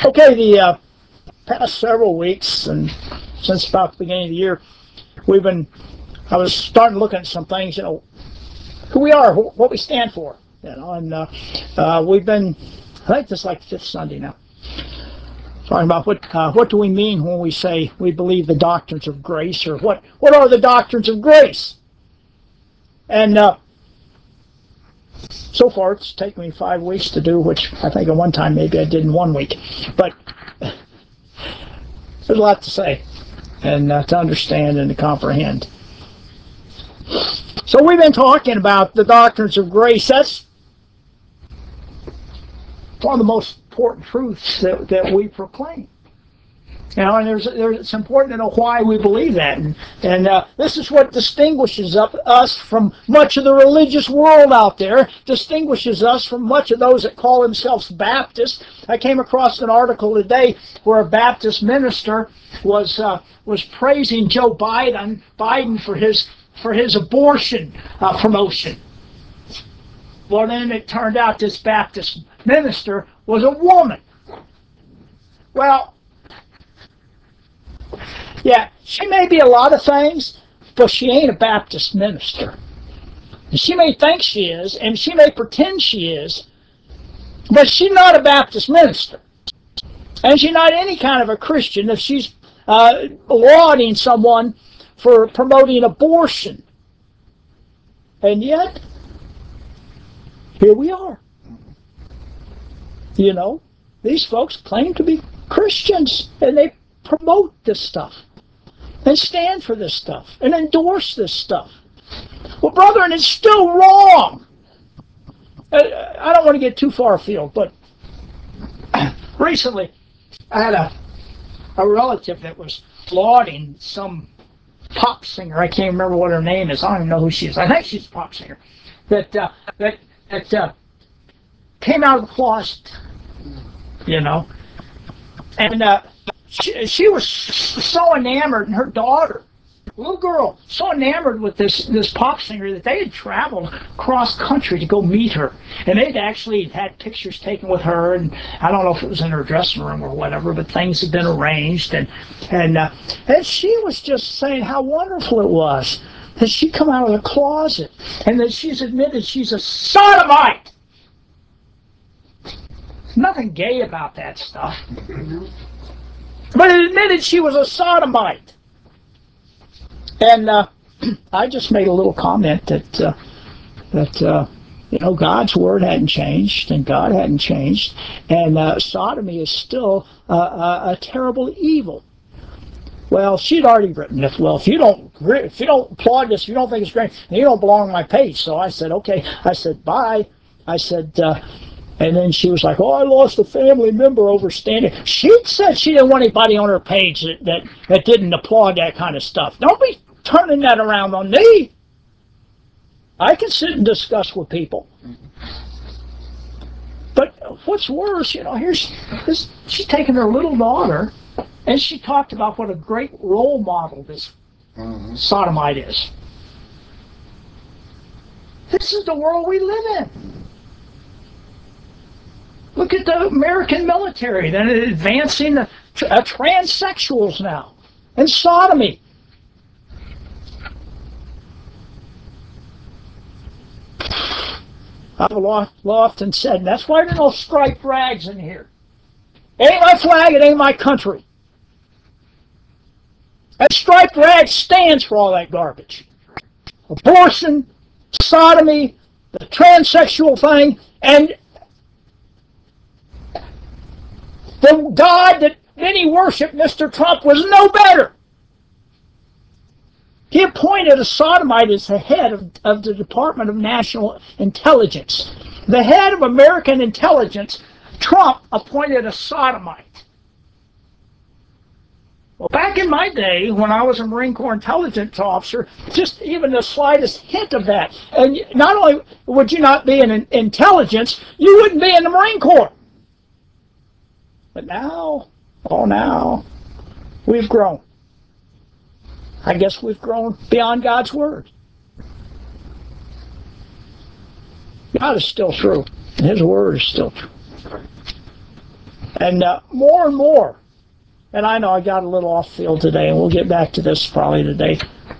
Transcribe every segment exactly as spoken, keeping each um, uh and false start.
Okay, the uh, past several weeks and since about the beginning of the year, we've been, I was starting to look at some things, you know, who we are, wh- what we stand for, you know, and uh, uh, we've been, I think this is like fifth Sunday now, talking about what uh, what do we mean when we say we believe the doctrines of grace, or what, what are the doctrines of grace? And uh, so far it's taken me five weeks to do, which I think at one time maybe I did in one week, but there's a lot to say and uh, to understand and to comprehend. So we've been talking about the doctrines of grace. That's one of the most important truths that, that we proclaim. You know, and there's, there's, it's important to know why we believe that. And, and uh, this is what distinguishes up, us from much of the religious world out there, distinguishes us from much of those that call themselves Baptists. I came across an article today where a Baptist minister was uh, was praising Joe Biden Biden for his for his abortion uh, promotion. Well, then it turned out this Baptist minister was a woman. Well, yeah, she may be a lot of things, but she ain't a Baptist minister. She may think she is, and she may pretend she is, but she's not a Baptist minister. And she's not any kind of a Christian if she's uh, lauding someone for promoting abortion. And yet, here we are. You know, these folks claim to be Christians, and they promote this stuff, and stand for this stuff, and endorse this stuff. Well, brethren, it's still wrong. I don't want to get too far afield, but recently I had a, a relative that was lauding some pop singer. I can't remember what her name is. I don't even know who she is. I think she's a pop singer. That uh, that that uh, came out of the closet, you know, and uh, she, she was so enamored, and her daughter, little girl, so enamored with this this pop singer that they had traveled cross country to go meet her, and they'd actually had pictures taken with her, and I don't know if it was in her dressing room or whatever, but things had been arranged, and and uh, and she was just saying how wonderful it was that she come out of the closet and that she's admitted she's a sodomite. There's nothing gay about that stuff, but it admitted she was a sodomite. And uh, I just made a little comment that uh, that uh, you know, God's word hadn't changed, and God hadn't changed, and uh, sodomy is still uh, a, a terrible evil. Well, she'd already written this. Well, if you don't if you don't applaud this, if you don't think it's great, then you don't belong on my page. So I said, okay. I said, bye. I said. Uh, And then she was like, oh, I lost a family member over standing. She said she didn't want anybody on her page that, that, that didn't applaud that kind of stuff. Don't be turning that around on me. I can sit and discuss with people. But what's worse, you know, here's this, she's taking her little daughter, and she talked about what a great role model this mm-hmm. sodomite is. This is the world we live in. Look at the American military. They're advancing the uh, transsexuals now and sodomy. I've often said, and that's why there are no striped rags in here. It ain't my flag, it ain't my country. That striped rag stands for all that garbage. Abortion, sodomy, the transsexual thing, and the God that many worship, Mister Trump, was no better. He appointed a sodomite as the head of, of the Department of National Intelligence. The head of American intelligence, Trump appointed a sodomite. Well, back in my day, when I was a Marine Corps intelligence officer, just even the slightest hint of that, and not only would you not be in intelligence, you wouldn't be in the Marine Corps. But now, oh now, we've grown. I guess we've grown beyond God's word. God is still true, and his word is still true. And uh, more and more, and I know I got a little off field today, and we'll get back to this probably today.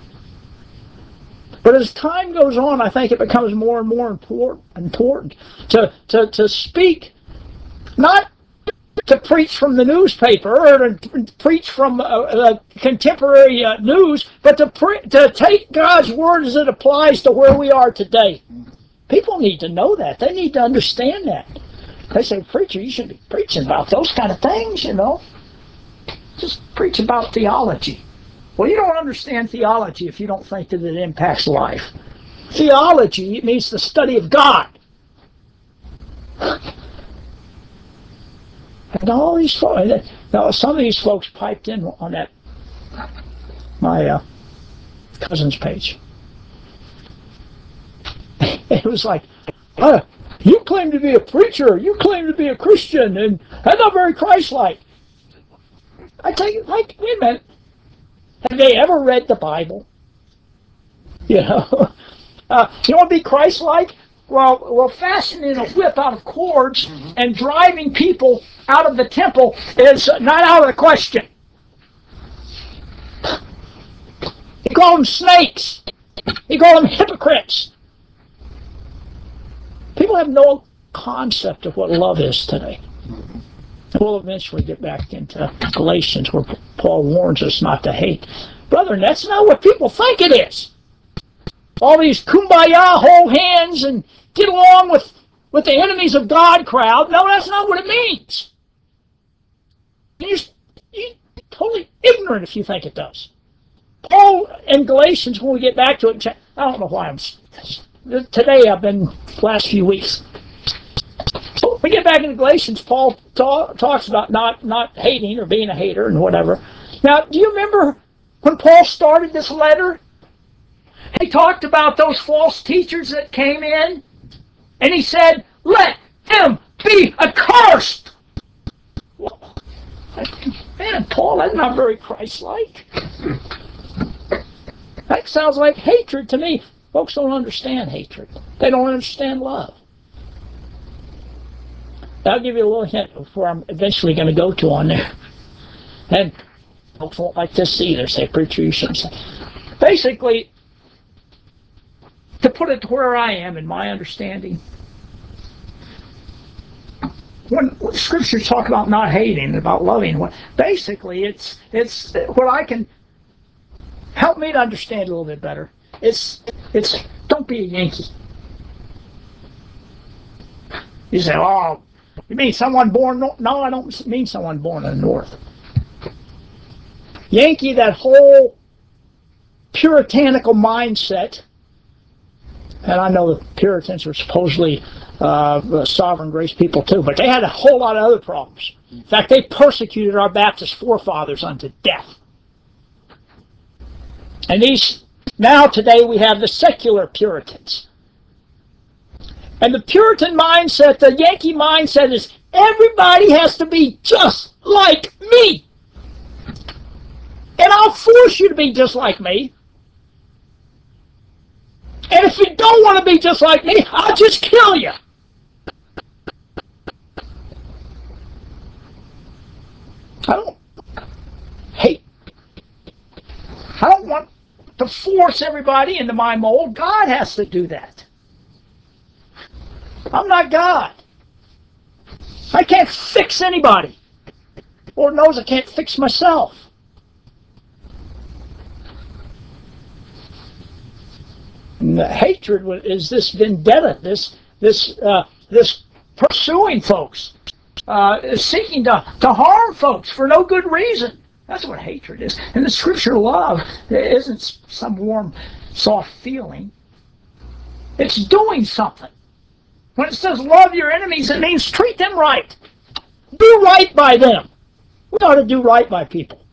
But as time goes on, I think it becomes more and more important, important to, to, to speak, not to preach from the newspaper or to preach from uh, uh, contemporary uh, news, but to, pre- to take God's word as it applies to where we are today. People need to know that. They need to understand that. They say, preacher, you should be preaching about those kind of things, you know. Just preach about theology. Well, you don't understand theology if you don't think that it impacts life. Theology, it means the study of God. And all these folks, now some of these folks piped in on that, my uh, cousin's page. It was like, uh, you claim to be a preacher, you claim to be a Christian, and that's not very Christ-like. I tell you, like, wait a minute. Have they ever read the Bible? You know, uh, you want to be Christ-like? Well, well, fastening a whip out of cords and driving people out of the temple is not out of the question. He called them snakes. He called them hypocrites. People have no concept of what love is today. We'll eventually get back into Galatians where Paul warns us not to hate. Brethren, that's not what people think it is. All these kumbaya, hold hands, and get along with, with the enemies of God crowd. No, that's not what it means. You're, you're totally ignorant if you think it does. Paul in Galatians, when we get back to it, I don't know why I'm... Today I've been, last few weeks, we get back into Galatians, Paul ta- talks about not, not hating or being a hater and whatever. Now, do you remember when Paul started this letter? He talked about those false teachers that came in, and he said, let him be accursed. Well, man, Paul, that's not very Christ-like. That sounds like hatred to me. Folks don't understand hatred. They don't understand love. I'll give you a little hint before I'm eventually going to go to on there. And folks won't like this either. Say, preacher, you shouldn't say. Basically, to put it to where I am in my understanding, when scriptures talk about not hating, about loving, basically it's it's what I can help me to understand a little bit better. It's it's don't be a Yankee. You say, oh, you mean someone born? No, no, I don't mean someone born in the North. Yankee, that whole puritanical mindset, and I know the Puritans were supposedly uh, sovereign grace people too, but they had a whole lot of other problems. In fact, they persecuted our Baptist forefathers unto death. And these, now today we have the secular Puritans. And the Puritan mindset, the Yankee mindset is everybody has to be just like me. And I'll force you to be just like me. And if you don't want to be just like me, I'll just kill you. I don't hate. I don't want to force everybody into my mold. God has to do that. I'm not God. I can't fix anybody. Lord knows I can't fix myself. And the hatred is this vendetta, this this uh, this pursuing folks, uh, seeking to, to harm folks for no good reason. That's what hatred is. And the scripture love isn't some warm, soft feeling. It's doing something. When it says love your enemies, it means treat them right. Do right by them. We ought to do right by people.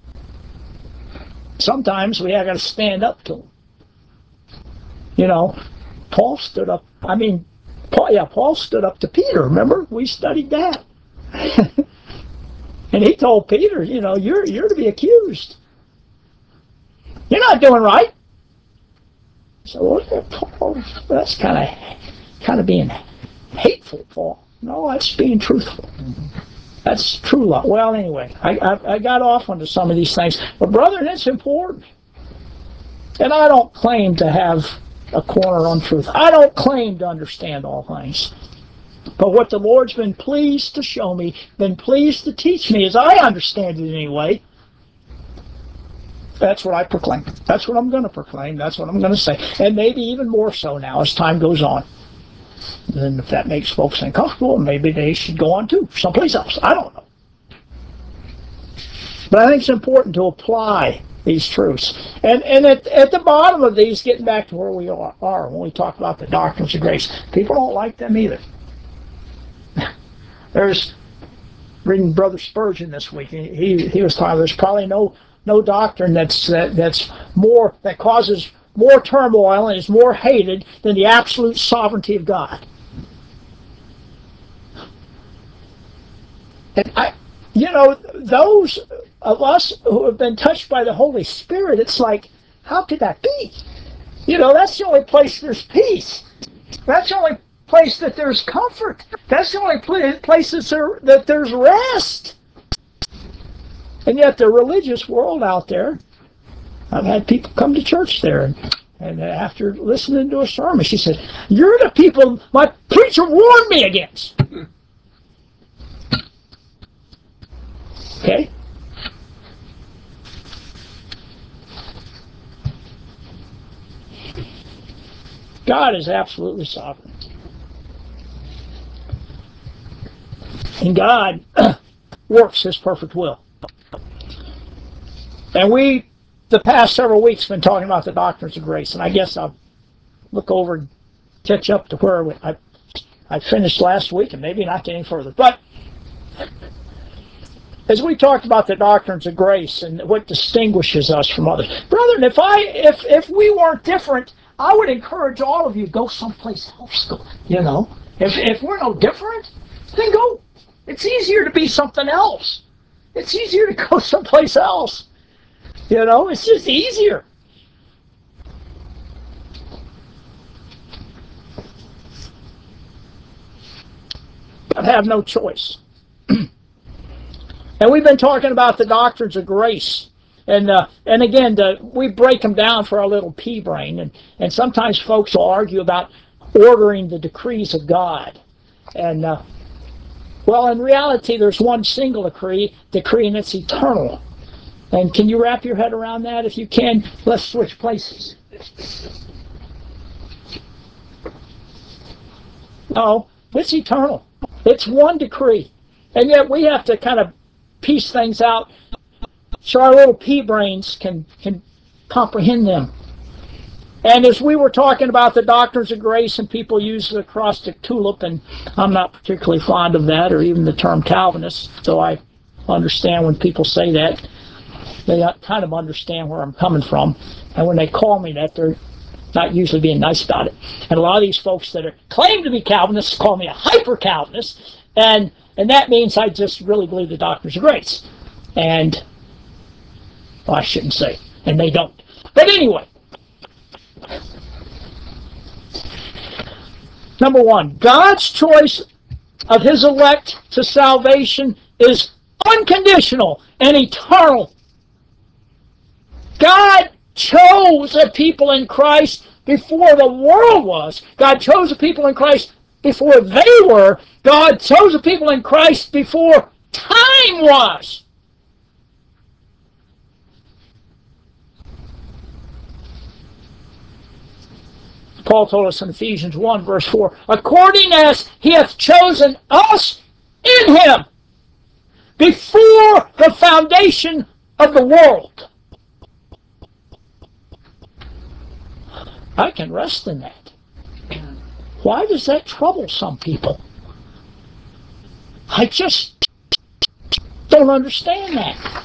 Sometimes we have got to stand up to them. You know, Paul stood up. I mean, Paul, yeah, Paul stood up to Peter. Remember, we studied that, and he told Peter, you know, you're you're to be accused. You're not doing right. So Paul, that's kind of kind of being hateful, Paul. No, that's being truthful. That's true love. Well, anyway, I, I, I got off onto some of these things. But, brethren, it's important. And I don't claim to have a corner on truth. I don't claim to understand all things. But what the Lord's been pleased to show me, been pleased to teach me, as I understand it anyway, that's what I proclaim. That's what I'm going to proclaim. That's what I'm going to say. And maybe even more so now as time goes on. And if that makes folks uncomfortable, maybe they should go on to someplace else. I don't know. But I think it's important to apply these truths. And and at, at the bottom of these, getting back to where we are, are when we talk about the doctrines of grace, people don't like them either. There's, reading Brother Spurgeon this week, he he was talking, there's probably no no doctrine that's uh, that's more, that causes more turmoil and is more hated than the absolute sovereignty of God. And I, you know, those of us who have been touched by the Holy Spirit, it's like, how could that be? You know, that's the only place there's peace. That's the only place that there's comfort. That's the only place that there's rest. And yet the religious world out there, I've had people come to church there, and, and after listening to a sermon, she said, "You're the people my preacher warned me against." Okay? God is absolutely sovereign. And God works His perfect will. And we, the past several weeks, been talking about the doctrines of grace, and I guess I'll look over and catch up to where I, I finished last week, and maybe not getting further. But as we talked about the doctrines of grace and what distinguishes us from others, brethren, if I if if we weren't different, I would encourage all of you, go someplace else. Go, you know, if if we're no different, then go. It's easier to be something else. It's easier to go someplace else. You know, it's just easier. But have no choice. And we've been talking about the doctrines of grace. And uh, and again, the, we break them down for our little pea brain. And, and sometimes folks will argue about ordering the decrees of God. And, uh, well, in reality, there's one single decree, decree, and it's eternal. And can you wrap your head around that? If you can, let's switch places. No, it's eternal. It's one decree. And yet we have to kind of piece things out so our little pea brains can, can comprehend them. And as we were talking about the doctrines of grace, and people use the acrostic tulip, and I'm not particularly fond of that, or even the term Calvinist, so I understand when people say that. They kind of understand where I'm coming from. And when they call me that, they're not usually being nice about it. And a lot of these folks that are claim to be Calvinists call me a hyper-Calvinist. And, and that means I just really believe the doctrines of grace. And, well, I shouldn't say, and they don't. But anyway, number one, God's choice of His elect to salvation is unconditional and eternal. God chose a people in Christ before the world was. God chose a people in Christ before they were. God chose a people in Christ before time was. Paul told us in Ephesians one, verse four, according as He hath chosen us in Him before the foundation of the world. I can rest in that. Why does that trouble some people? I just don't understand that.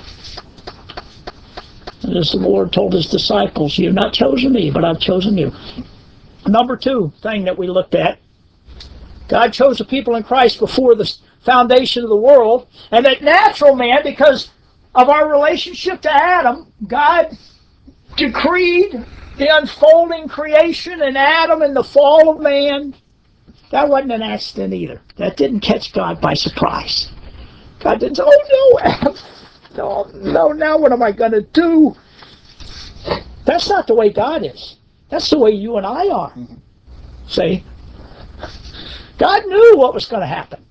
And as the Lord told His disciples, you've not chosen me, but I've chosen you. Number two thing that we looked at, God chose the people in Christ before the foundation of the world, and that natural man, because of our relationship to Adam, God decreed the unfolding creation in Adam and the fall of man. That wasn't an accident either. That didn't catch God by surprise. God didn't say, oh no, no, no, now what am I going to do? That's not the way God is. That's the way you and I are. See? God knew what was going to happen.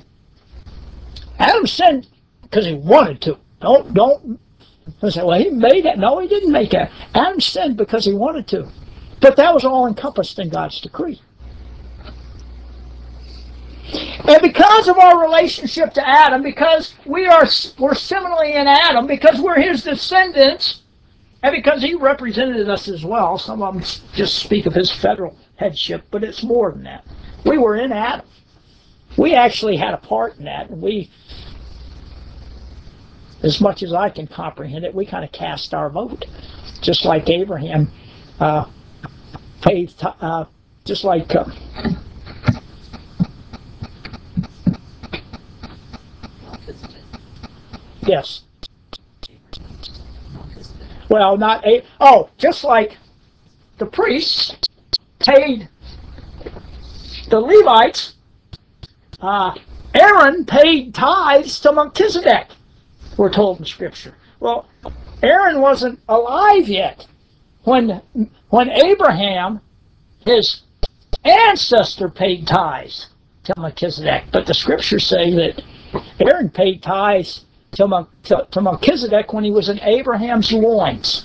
Adam sinned because he wanted to. Don't, don't say, well, he made it. No, he didn't make it. Adam sinned because he wanted to. But that was all encompassed in God's decree. And because of our relationship to Adam, because we are we're similarly in Adam, because we're his descendants, and because he represented us as well, some of them just speak of his federal headship, but it's more than that. We were in Adam. We actually had a part in that, and we, as much as I can comprehend it, we kind of cast our vote, just like Abraham uh, paid, uh, just like uh, yes. Well, not a. Oh, just like the priests paid the Levites, uh, Aaron paid tithes to Melchizedek, we're told in Scripture. Well, Aaron wasn't alive yet when when Abraham, his ancestor, paid tithes to Melchizedek. But the Scriptures say that Aaron paid tithes to, to, to Melchizedek when he was in Abraham's loins.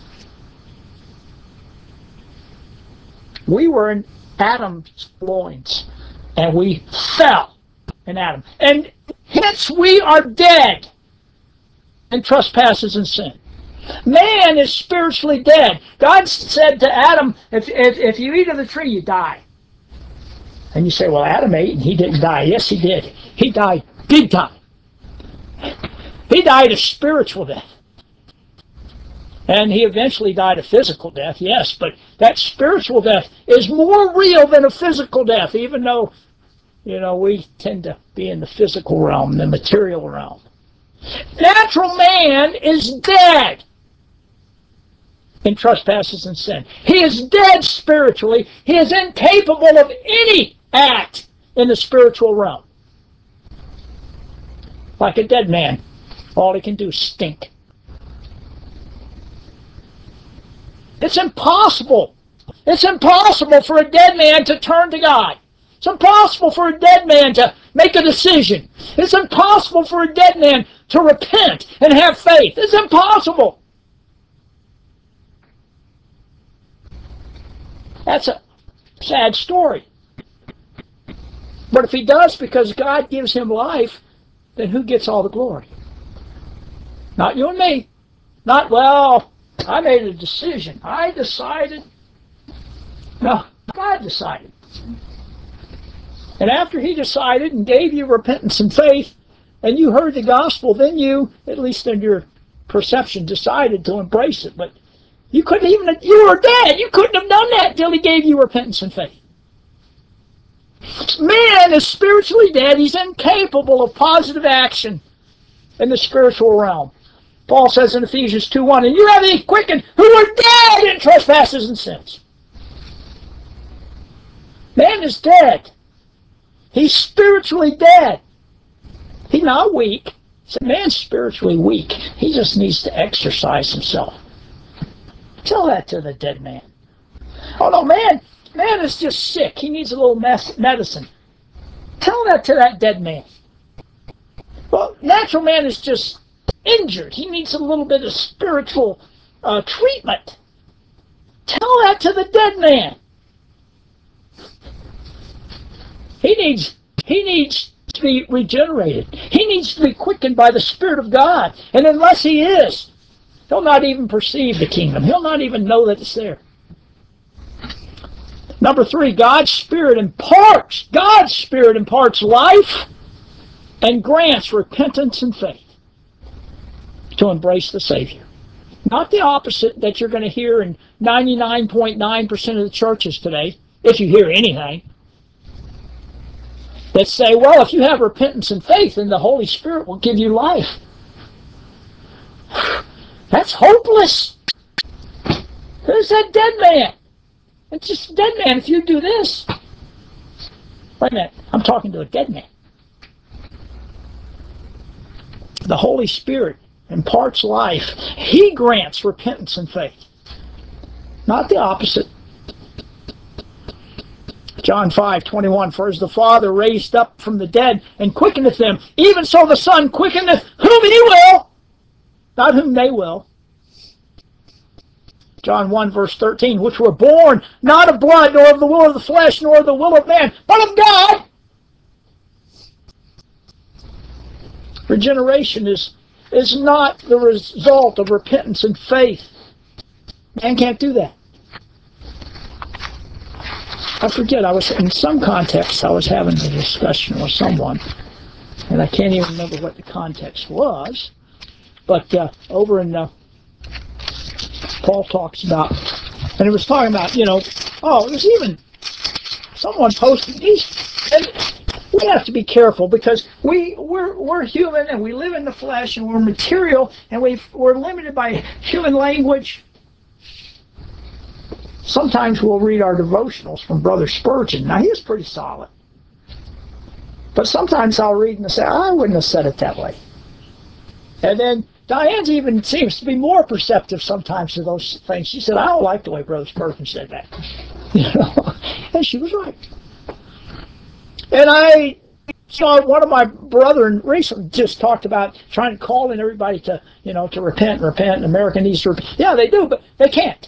We were in Adam's loins, and we fell in Adam. And hence we are dead in trespasses and sin. Man is spiritually dead. God said to Adam, if, if, if you eat of the tree, you die. And you say, well, Adam ate and he didn't die. Yes, he did. He died big time. He died a spiritual death. And he eventually died a physical death, yes, but that spiritual death is more real than a physical death, even though, you know, we tend to be in the physical realm, the material realm. Natural man is dead in trespasses and sin. He is dead spiritually. He is incapable of any act in the spiritual realm. Like a dead man, all he can do is stink. It's impossible. It's impossible for a dead man to turn to God. It's impossible for a dead man to make a decision. It's impossible for a dead man to repent and have faith. It's impossible. That's a sad story. But if he does because God gives him life, then who gets all the glory? Not you and me. Not, well, I made a decision. I decided. No, God decided. And after he decided and gave you repentance and faith, and you heard the gospel, then you, at least in your perception, decided to embrace it. But you couldn't even, you were dead. You couldn't have done that until he gave you repentance and faith. Man is spiritually dead. He's incapable of positive action in the spiritual realm. Paul says in Ephesians two one, and you have they quickened who were dead in trespasses and sins. Man is dead. He's spiritually dead. He's not weak. Man's spiritually weak. He just needs to exercise himself. Tell that to the dead man. Oh no, man, man is just sick. He needs a little medicine. Tell that to that dead man. Well, natural man is just injured. He needs a little bit of spiritual uh, treatment. Tell that to the dead man. He needs, he needs to be regenerated. He needs to be quickened by the Spirit of God. And unless he is, he'll not even perceive the kingdom. He'll not even know that it's there. Number three, God's Spirit imparts, God's Spirit imparts life and grants repentance and faith to embrace the Savior. Not the opposite that you're going to hear in ninety-nine point nine percent of the churches today, if you hear anything, that say, well, if you have repentance and faith, then the Holy Spirit will give you life. That's hopeless. Who's that dead man? It's just a dead man if you do this. Wait a minute, I'm talking to a dead man. The Holy Spirit imparts life. He grants repentance and faith, not the opposite. John five twenty-one, for as the Father raised up from the dead and quickeneth them, even so the Son quickeneth whom he will, not whom they will. John one verse thirteen, which were born not of blood, nor of the will of the flesh, nor of the will of man, but of God. Regeneration is, is not the result of repentance and faith. Man can't do that. I forget, I was in some context, I was having a discussion with someone, and I can't even remember what the context was, but uh, over in, uh, Paul talks about, and it was talking about, you know, oh, it was even, someone posted these, and we have to be careful because we, we're, we're human and we live in the flesh and we're material and we've, we're limited by human language. Sometimes we'll read our devotionals from Brother Spurgeon. Now, he's pretty solid. But sometimes I'll read and say, I wouldn't have said it that way. And then Diane's even seems to be more perceptive sometimes to those things. She said, I don't like the way Brother Spurgeon said that. You know, and she was right. And I saw one of my brethren recently just talked about trying to call in everybody to, you know, to repent and repent, and America needs to repent. Yeah, they do, but they can't.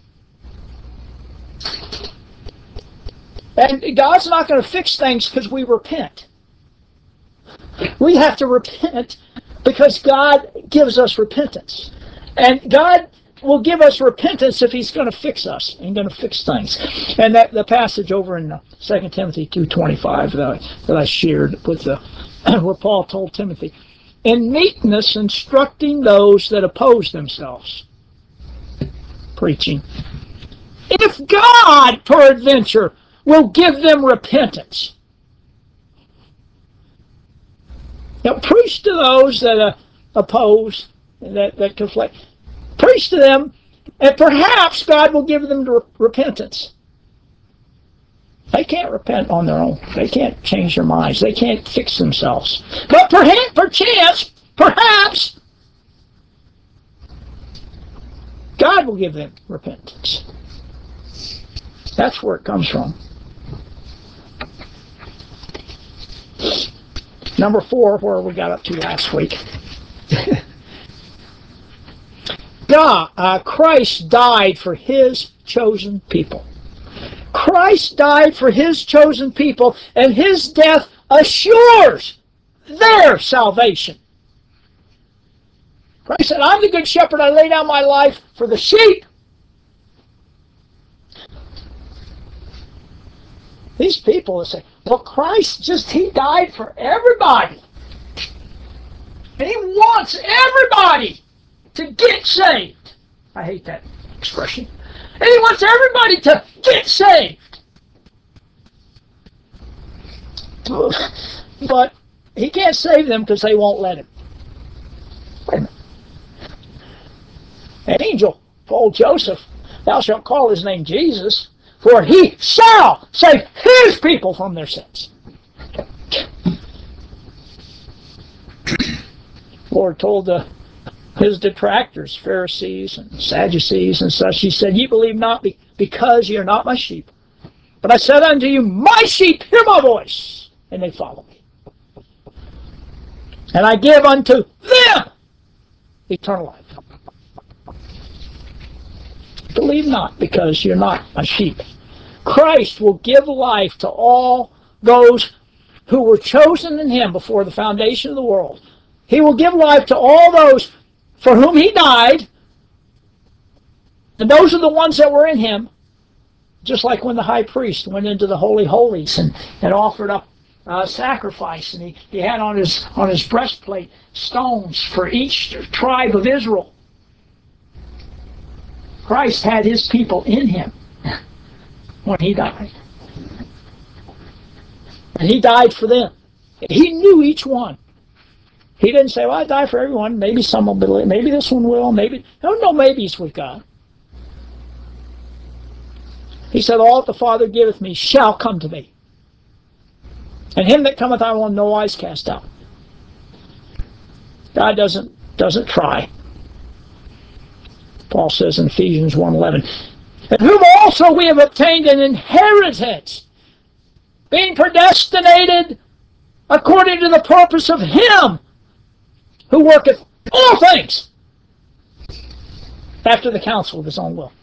And God's not going to fix things because we repent. We have to repent because God gives us repentance. And God will give us repentance if He's going to fix us and going to fix things. And that the passage over in Second Timothy two twenty-five that I, that I shared with the, where Paul told Timothy, in meekness instructing those that oppose themselves. Preaching. If God, peradventure, will give them repentance. Now, preach to those that uh, oppose, that, that conflict. Preach to them, and perhaps God will give them re- repentance. They can't repent on their own. They can't change their minds. They can't fix themselves. But perhaps, perchance, perhaps, God will give them repentance. That's where it comes from. Number four, where we got up to last week. God, uh, Christ died for His chosen people. Christ died for His chosen people, and His death assures their salvation. Christ said, I'm the good shepherd. I lay down my life for the sheep. These people will say, well, Christ just, He died for everybody. And He wants everybody to get saved. I hate that expression. And He wants everybody to get saved. But He can't save them because they won't let Him. Wait a minute. An angel told Joseph, thou shalt call his name Jesus, for He shall save His people from their sins. Lord told the, His detractors, Pharisees and Sadducees and such, He said, ye believe not because ye are not my sheep. But I said unto you, my sheep hear my voice, and they follow me. And I give unto them eternal life. Believe not because you're not my sheep. Christ will give life to all those who were chosen in Him before the foundation of the world. He will give life to all those for whom He died, and those are the ones that were in Him, just like when the high priest went into the Holy Holies and, and offered up uh, sacrifice, and he, he had on his, on his breastplate stones for each tribe of Israel. Christ had His people in Him when He died. And He died for them. He knew each one. He didn't say, well, I die for everyone. Maybe some will believe. Maybe this one will. Maybe. No, no maybes with God. He said, all that the Father giveth me shall come to me. And him that cometh I will in no wise cast out. God doesn't doesn't try. Paul says in Ephesians one eleven, "And whom also we have obtained an inheritance, being predestinated according to the purpose of Him who worketh all things after the counsel of His own will."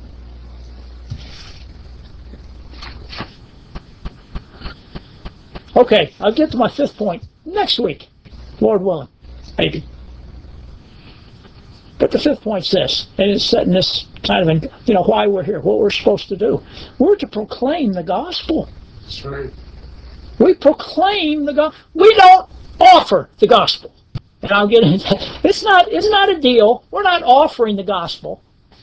Okay, I'll get to my fifth point next week, Lord willing, maybe. But the fifth point's this, and it's setting this kind of, you know, why we're here, what we're supposed to do. We're to proclaim the gospel. That's right. We proclaim the gospel. We don't offer the gospel. And I'll get into that. It's not, it's not a deal. We're not offering the gospel.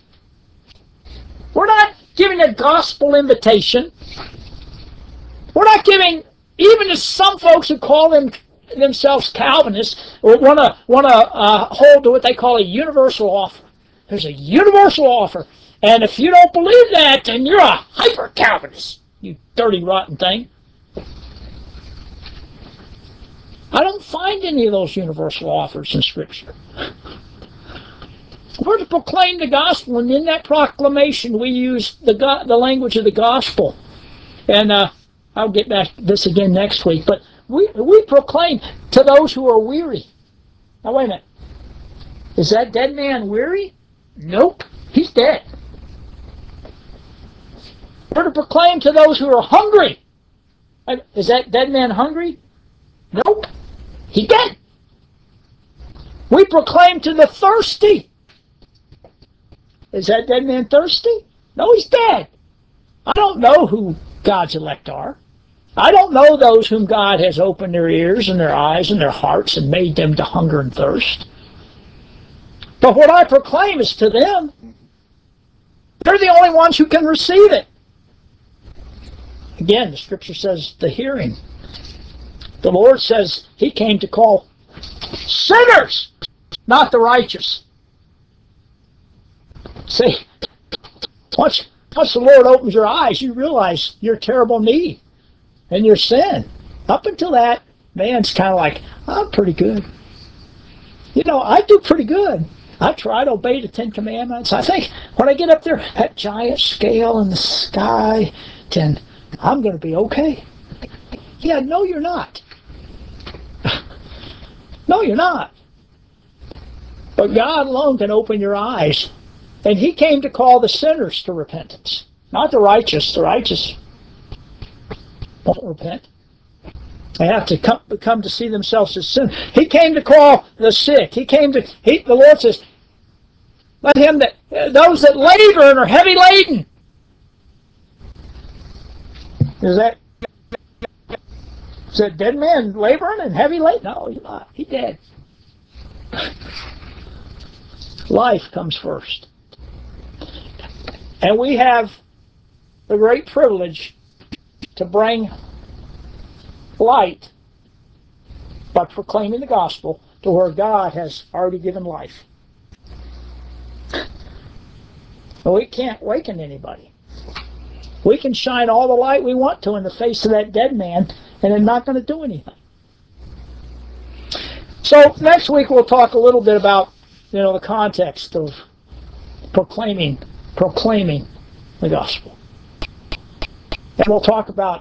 We're not giving a gospel invitation. We're not giving, even to some folks who call them themselves Calvinists, or want to want to uh, hold to what they call a universal offer. There's a universal offer, and if you don't believe that, then you're a hyper Calvinist. You dirty rotten thing. I don't find any of those universal offers in Scripture. We're to proclaim the gospel, and in that proclamation, we use the go the language of the gospel. And uh, I'll get back to this again next week. But we we proclaim to those who are weary. Now wait a minute. Is that dead man weary? Nope. He's dead. We're to proclaim to those who are hungry. Is that dead man hungry? Nope. He's dead. We proclaim to the thirsty. Is that dead man thirsty? No, he's dead. I don't know who God's elect are. I don't know those whom God has opened their ears and their eyes and their hearts and made them to hunger and thirst. But what I proclaim is to them. They're the only ones who can receive it. Again, the Scripture says the hearing. The Lord says He came to call sinners, not the righteous. See, once, once the Lord opens your eyes, you realize your terrible need and your sin. Up until that, man's kind of like, I'm pretty good. You know, I do pretty good. I try to obey the Ten Commandments. I think when I get up there, that giant scale in the sky, then I'm going to be okay. Yeah, no, you're not. No, you're not. But God alone can open your eyes. And He came to call the sinners to repentance, not the righteous. The righteous won't repent. They have to come, come to see themselves as sinners. He came to call the sick. He came to, he, the Lord says, let him that, those that labor and are heavy laden. Is that, is that dead man laboring and heavy laden? No, he's not. He's dead. Life comes first. And we have the great privilege to bring light by proclaiming the gospel to where God has already given life. But we can't waken anybody. We can shine all the light we want to in the face of that dead man, and it's not going to do anything. So next week we'll talk a little bit about, you know, the context of proclaiming, proclaiming the gospel. And we'll talk about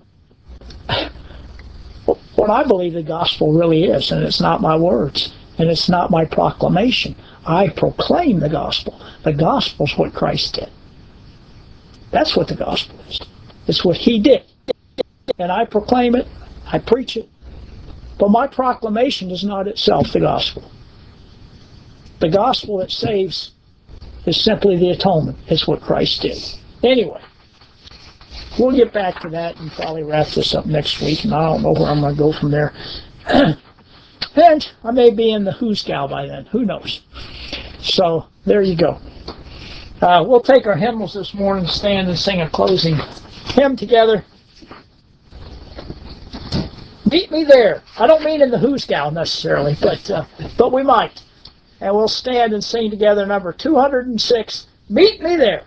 what I believe the gospel really is, and it's not my words, and it's not my proclamation. I proclaim the gospel. The gospel's what Christ did. That's what the gospel is. It's what He did. And I proclaim it, I preach it, but my proclamation is not itself the gospel. The gospel that saves is simply the atonement. It's what Christ did. Anyway, we'll get back to that and probably wrap this up next week, and I don't know where I'm going to go from there. And I may be in the Who's Gal by then. Who knows? So, there you go. Uh, we'll take our hymnals this morning, stand and sing a closing hymn together. Meet me there. I don't mean in the Who's Gal necessarily, but, uh, but we might. And we'll stand and sing together number two hundred six, Meet Me There.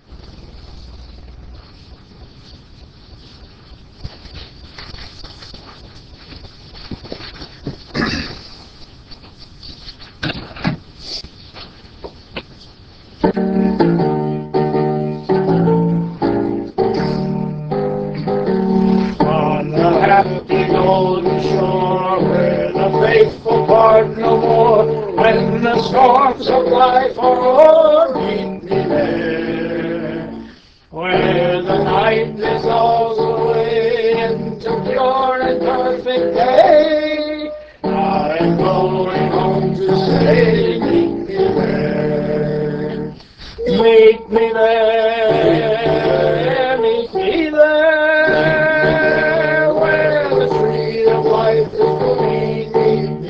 the storms of life are roaring, meet me there. Where the night dissolves away into pure and perfect day, I am going home to stay. Meet me there. Meet me there. Meet me there. Where the tree of life is blooming. Meet me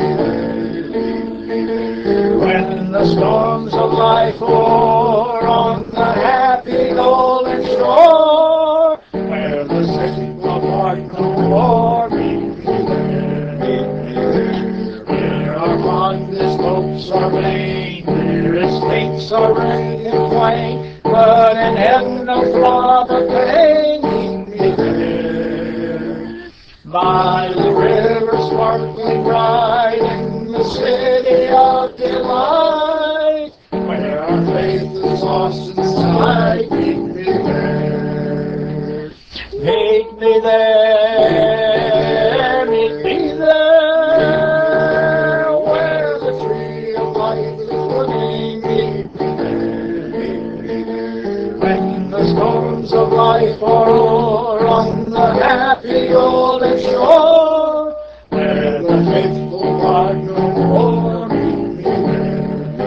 there. When the storms of life roar on the happy golden shore, where the sick will part no more. Meet me there. Meet me there. Here our fondest hopes are vain, dearest fates are red and plain, but in heaven no throb of pain. Meet me there. By the river sparkling bright in the city of delight, where our faith is lost inside. Meet me there. Meet me there. Meet me there. Where the tree of life is blooming. Meet me there. Meet me there. When the storms of life are on the happy golden shore, where the faithful part no more. Meet me there.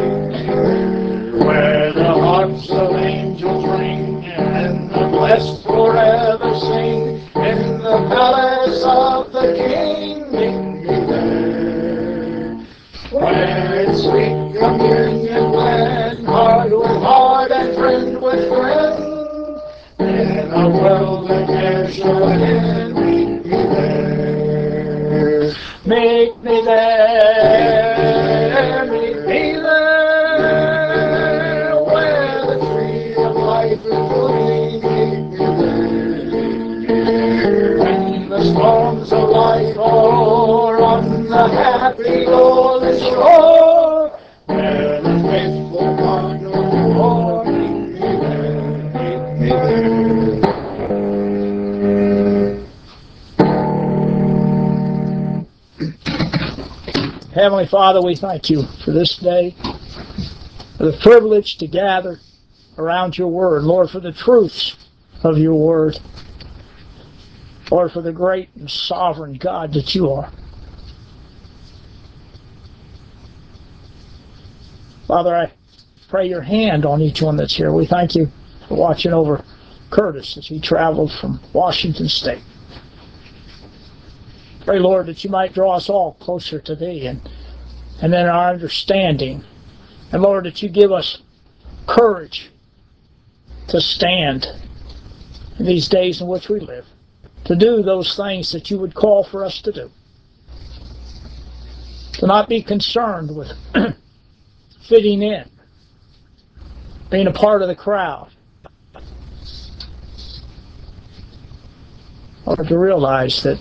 Where the harps of angels ring and the blessed forever sing in the palace of the King. Meet me there. Where it's sweet communion blend, heart with heart and friend with friend, in a world that ne'er shall end. Meet me there. Meet me there. Meet me there. Where the tree of life is blooming. Meet me there. When the storms of life roar on the happy golden shore, where the faithful part no more. Meet me there. Meet me there. Heavenly Father, we thank you for this day, for the privilege to gather around your word. Lord, for the truths of your word. Lord, for the great and sovereign God that you are. Father, I pray your hand on each one that's here. We thank you for watching over Curtis as he traveled from Washington State. Pray, Lord, that you might draw us all closer to thee and, and in our understanding. And Lord, that you give us courage to stand in these days in which we live, to do those things that you would call for us to do, to not be concerned with fitting in, being a part of the crowd, or to realize that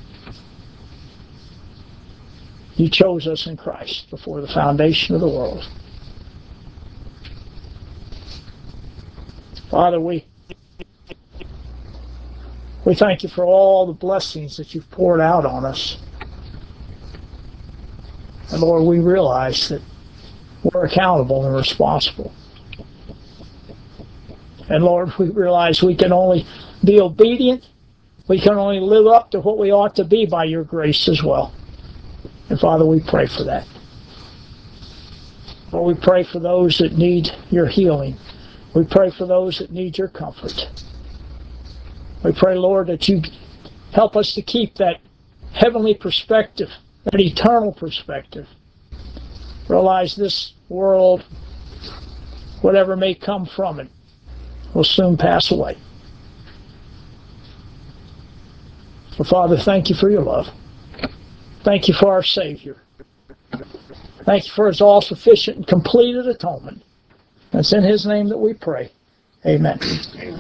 you chose us in Christ before the foundation of the world. Father, we we thank you for all the blessings that you've poured out on us. And Lord, we realize that we're accountable and responsible. And Lord, we realize we can only be obedient. We can only live up to what we ought to be by your grace as well. And Father, we pray for that. Lord, we pray for those that need your healing. We pray for those that need your comfort. We pray, Lord, that you help us to keep that heavenly perspective, that eternal perspective. Realize this world, whatever may come from it, will soon pass away. So, Father, thank you for your love. Thank you for our Savior. Thank you for his all-sufficient and completed atonement. It's in his name that we pray. Amen.